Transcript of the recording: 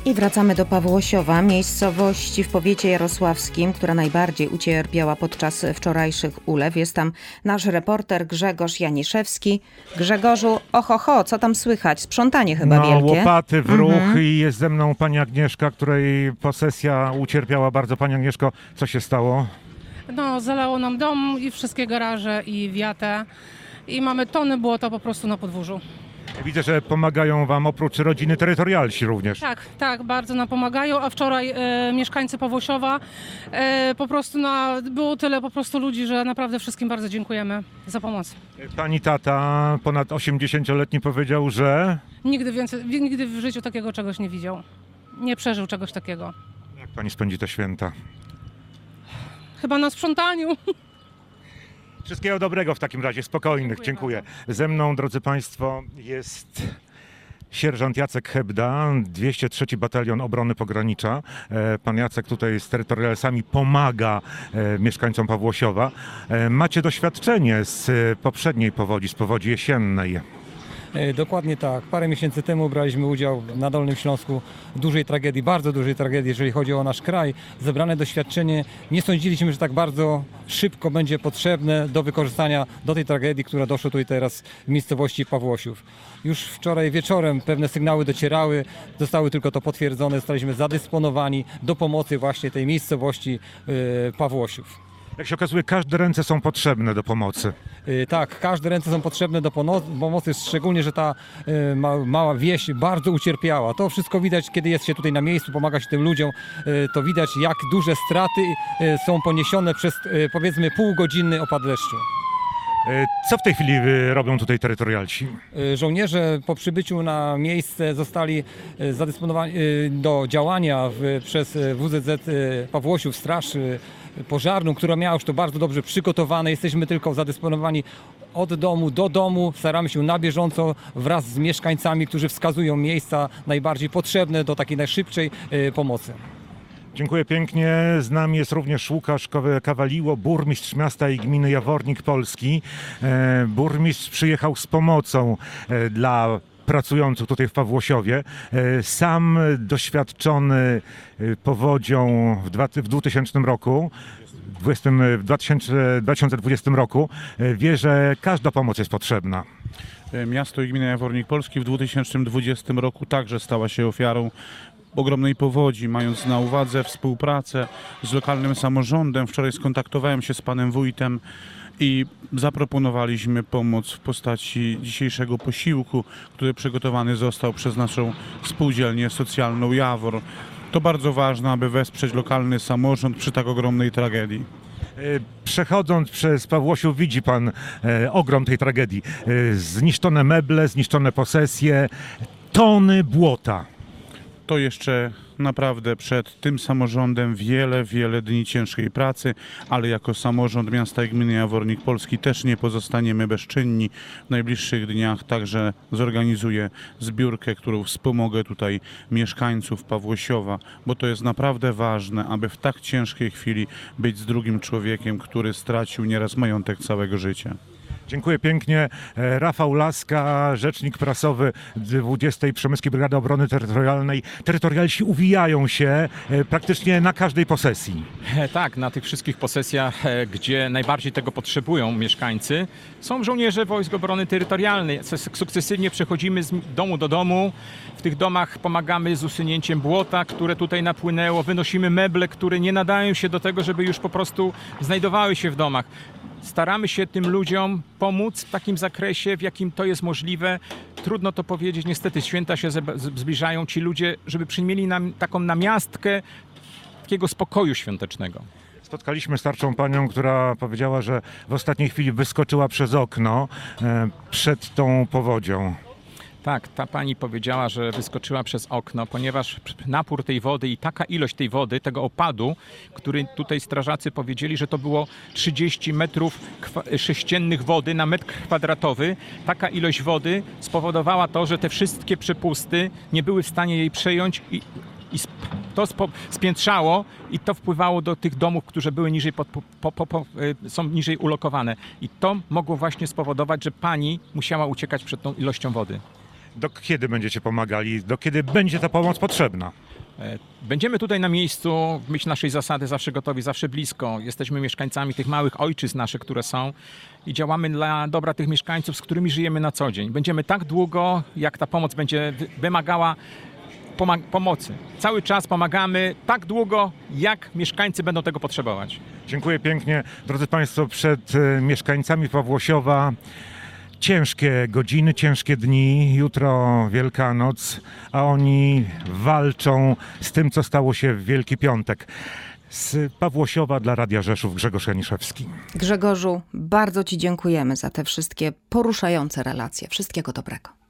I wracamy do Pawłosiowa, miejscowości w powiecie jarosławskim, która najbardziej ucierpiała podczas wczorajszych ulew. Jest tam nasz reporter Grzegorz Janiszewski. Grzegorzu, ohoho, co tam słychać? Sprzątanie chyba wielkie. Łopaty w ruch i jest ze mną pani Agnieszka, której posesja ucierpiała bardzo. Pani Agnieszko, co się stało? No, zalało nam dom i wszystkie garaże i wiatę i mamy tony błota po prostu na podwórzu. Widzę, że pomagają wam oprócz rodziny terytorialsi również. Tak, bardzo nam pomagają, a wczoraj mieszkańcy Pawłosiowa po prostu było tyle po prostu ludzi, że naprawdę wszystkim bardzo dziękujemy za pomoc. Pani tata, ponad 80-letni, powiedział, że... Nigdy w życiu takiego czegoś nie widział. Nie przeżył czegoś takiego. Jak pani spędzi te święta? Chyba na sprzątaniu. Wszystkiego dobrego w takim razie, spokojnych. Dziękuję. Ze mną, drodzy państwo, jest sierżant Jacek Hebda, 203 Batalion Obrony Pogranicza. Pan Jacek tutaj z terytorialsami pomaga mieszkańcom Pawłosiowa. Macie doświadczenie z poprzedniej powodzi, z powodzi jesiennej. Dokładnie tak. Parę miesięcy temu braliśmy udział na Dolnym Śląsku w dużej tragedii, bardzo dużej tragedii, jeżeli chodzi o nasz kraj. Zebrane doświadczenie, nie sądziliśmy, że tak bardzo szybko będzie potrzebne do wykorzystania do tej tragedii, która doszła tutaj teraz w miejscowości Pawłosiów. Już wczoraj wieczorem pewne sygnały docierały, zostały tylko to potwierdzone, zostaliśmy zadysponowani do pomocy właśnie tej miejscowości Pawłosiów. Jak się okazuje, każde ręce są potrzebne do pomocy. Tak, każde ręce są potrzebne do pomocy, szczególnie, że ta mała wieś bardzo ucierpiała. To wszystko widać, kiedy jest się tutaj na miejscu, pomaga się tym ludziom. To widać, jak duże straty są poniesione przez, powiedzmy, półgodzinny opad deszczu. Co w tej chwili robią tutaj terytorialsi? Żołnierze po przybyciu na miejsce zostali zadysponowani do działania przez WZZ Pawłosiów, Straż Pożarną, która miała już to bardzo dobrze przygotowane. Jesteśmy tylko zadysponowani od domu do domu. Staramy się na bieżąco wraz z mieszkańcami, którzy wskazują miejsca najbardziej potrzebne do takiej najszybszej pomocy. Dziękuję pięknie. Z nami jest również Łukasz Kawaliło, burmistrz miasta i gminy Jawornik Polski. Burmistrz przyjechał z pomocą dla pracujących tutaj w Pawłosiowie. Sam doświadczony powodzią w 2000 roku, w 2020 roku, wie, że każda pomoc jest potrzebna. Miasto i gmina Jawornik Polski w 2020 roku także stała się ofiarą ogromnej powodzi, mając na uwadze współpracę z lokalnym samorządem. Wczoraj skontaktowałem się z panem wójtem i zaproponowaliśmy pomoc w postaci dzisiejszego posiłku, który przygotowany został przez naszą spółdzielnię socjalną Jawor. To bardzo ważne, aby wesprzeć lokalny samorząd przy tak ogromnej tragedii. Przechodząc przez Pawłosiów widzi pan ogrom tej tragedii. Zniszczone meble, zniszczone posesje, tony błota. To jeszcze naprawdę przed tym samorządem wiele dni ciężkiej pracy, ale jako samorząd miasta i gminy Jawornik Polski też nie pozostaniemy bezczynni. W najbliższych dniach także zorganizuję zbiórkę, którą wspomogę tutaj mieszkańców Pawłosiowa, bo to jest naprawdę ważne, aby w tak ciężkiej chwili być z drugim człowiekiem, który stracił nieraz majątek całego życia. Dziękuję pięknie. Rafał Laska, rzecznik prasowy 20. Przemyskiej Brygady Obrony Terytorialnej. Terytorialsi uwijają się praktycznie na każdej posesji. Tak, na tych wszystkich posesjach, gdzie najbardziej tego potrzebują mieszkańcy, są żołnierze Wojsk Obrony Terytorialnej. Sukcesywnie przechodzimy z domu do domu. W tych domach pomagamy z usunięciem błota, które tutaj napłynęło. Wynosimy meble, które nie nadają się do tego, żeby już po prostu znajdowały się w domach. Staramy się tym ludziom pomóc w takim zakresie, w jakim to jest możliwe. Trudno to powiedzieć, niestety święta się zbliżają. Ci ludzie, żeby przyjmieli nam taką namiastkę takiego spokoju świątecznego. Spotkaliśmy starszą panią, która powiedziała, że w ostatniej chwili wyskoczyła przez okno przed tą powodzią. Tak, ta pani powiedziała, że wyskoczyła przez okno, ponieważ napór tej wody i taka ilość tej wody, tego opadu, który tutaj strażacy powiedzieli, że to było 30 metrów sześciennych wody na metr kwadratowy. Taka ilość wody spowodowała to, że te wszystkie przepusty nie były w stanie jej przejąć i to spiętrzało i to wpływało do tych domów, które były niżej, są niżej ulokowane. I to mogło właśnie spowodować, że pani musiała uciekać przed tą ilością wody. Do kiedy będziecie pomagali? Do kiedy będzie ta pomoc potrzebna? Będziemy tutaj na miejscu, w myśl naszej zasady, zawsze gotowi, zawsze blisko. Jesteśmy mieszkańcami tych małych ojczyzn naszych, które są i działamy dla dobra tych mieszkańców, z którymi żyjemy na co dzień. Będziemy tak długo, jak ta pomoc będzie wymagała pomocy. Cały czas pomagamy tak długo, jak mieszkańcy będą tego potrzebować. Dziękuję pięknie. Drodzy Państwo, przed mieszkańcami Pawłosiowa ciężkie godziny, ciężkie dni. Jutro Wielkanoc, a oni walczą z tym, co stało się w Wielki Piątek. Z Pawłosiowa dla Radia Rzeszów Grzegorz Janiszewski. Grzegorzu, bardzo Ci dziękujemy za te wszystkie poruszające relacje. Wszystkiego dobrego.